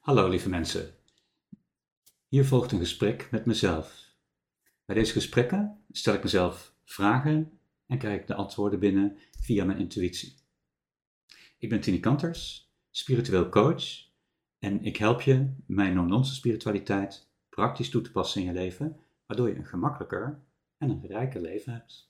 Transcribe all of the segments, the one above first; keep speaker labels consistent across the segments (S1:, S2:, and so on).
S1: Hallo lieve mensen, hier volgt een gesprek met mezelf. Bij deze gesprekken stel ik mezelf vragen en krijg ik de antwoorden binnen via mijn intuïtie. Ik ben Tini Kanters, spiritueel coach en ik help je mijn non-nonsense spiritualiteit praktisch toe te passen in je leven, waardoor je een gemakkelijker en een rijker leven hebt.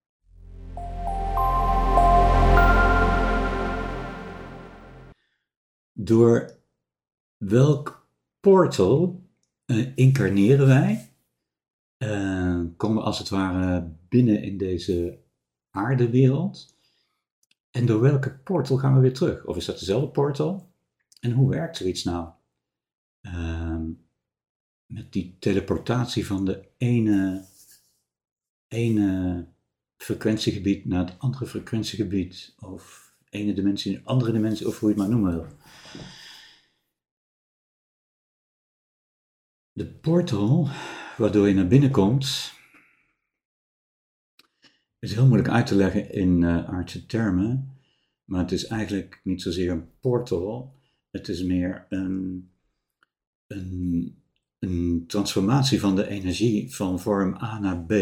S1: Door welk portal incarneren wij? Komen we als het ware binnen in deze aardewereld. En door welke portal gaan we weer terug? Of is dat dezelfde portal? En hoe werkt zoiets nou? Met die teleportatie van de ene frequentiegebied naar het andere frequentiegebied. Of ene dimensie naar een andere dimensie, of hoe je het maar noemen wil. De portal waardoor je naar binnen komt, is heel moeilijk uit te leggen in aardse termen, maar het is eigenlijk niet zozeer een portal, het is meer een transformatie van de energie van vorm A naar B.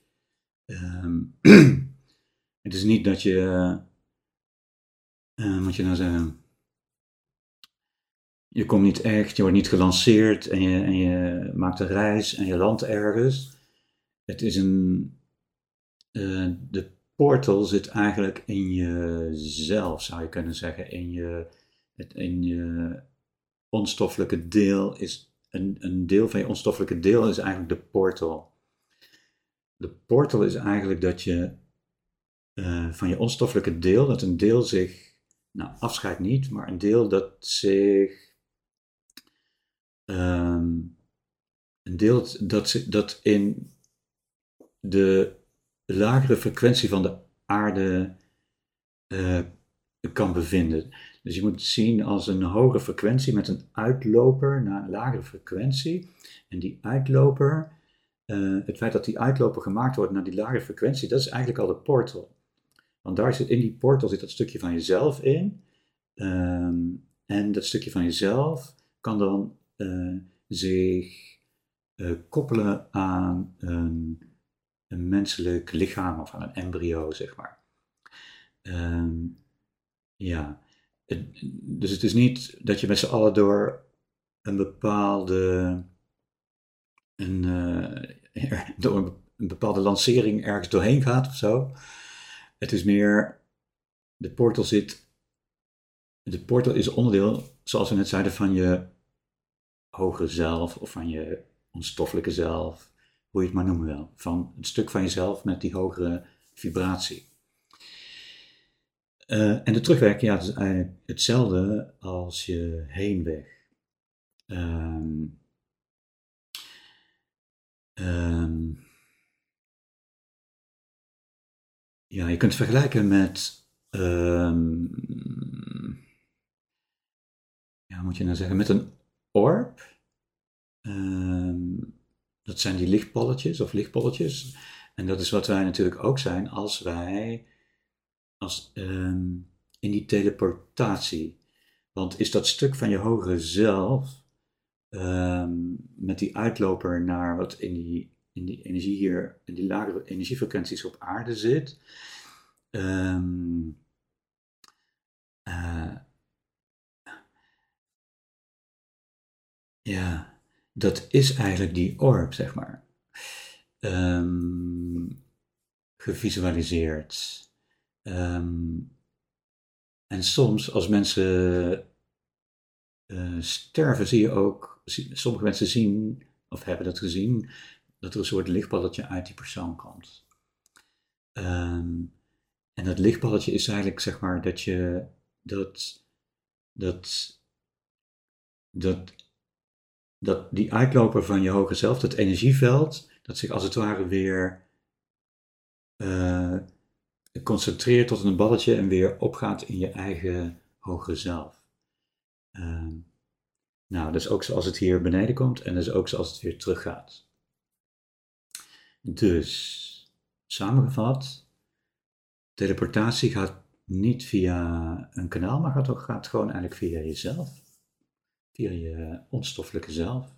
S1: Het is niet dat je, moet je nou zeggen, je komt niet echt, je wordt niet gelanceerd en je maakt een reis en je landt ergens. Het is de portal zit eigenlijk in jezelf, zou je kunnen zeggen. In je onstoffelijke deel is een deel van je onstoffelijke deel is eigenlijk de portal. De portal is eigenlijk dat je van je onstoffelijke deel, dat een deel zich, nou afscheidt niet, maar een deel dat zich, een deel dat in de lagere frequentie van de aarde kan bevinden. Dus je moet het zien als een hogere frequentie met een uitloper naar een lagere frequentie. En die uitloper, het feit dat die uitloper gemaakt wordt naar die lagere frequentie, dat is eigenlijk al de portal. Want daar zit, in die portal zit dat stukje van jezelf in. En dat stukje van jezelf kan dan zich koppelen aan een menselijk lichaam of aan een embryo, zeg maar. Ja, dus het is niet dat je met z'n allen door een bepaalde, door een bepaalde lancering ergens doorheen gaat of zo. Het is meer, de portal is onderdeel, zoals we net zeiden, van je hogere zelf of van je onstoffelijke zelf, hoe je het maar noemen wil. Van een stuk van jezelf met die hogere vibratie. En de terugweg, ja, het is eigenlijk hetzelfde als je heenweg. Ja, je kunt het vergelijken met, ja, moet je nou zeggen, met een orb. Dat zijn die lichtballetjes of lichtbolletjes. En dat is wat wij natuurlijk ook zijn als wij in die teleportatie. Want is dat stuk van je hogere zelf met die uitloper naar wat in die energie hier, in die lagere energiefrequenties op aarde zit. Ja, dat is eigenlijk die orb, zeg maar. Gevisualiseerd. En soms, als mensen sterven, zie je ook, sommige mensen zien, of hebben dat gezien, dat er een soort lichtballetje uit die persoon komt. En dat lichtballetje is eigenlijk, zeg maar, dat je, dat die uitloper van je hoger zelf, dat energieveld, dat zich als het ware weer concentreert tot een balletje en weer opgaat in je eigen hogere zelf. Nou, dat is ook zoals het hier beneden komt en dat is ook zoals het weer teruggaat. Dus, samengevat, teleportatie gaat niet via een kanaal, maar gaat gewoon eigenlijk via jezelf. via je onstoffelijke zelf.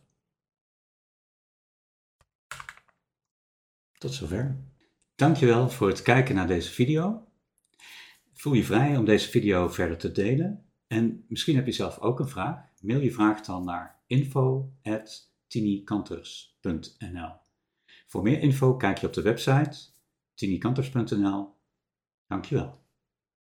S1: Tot zover. Dankjewel voor het kijken naar deze video. Voel je vrij om deze video verder te delen. En misschien heb je zelf ook een vraag. Mail je vraag dan naar info@tinikanters.nl. Voor meer info kijk je op de website tinikanters.nl. Dankjewel.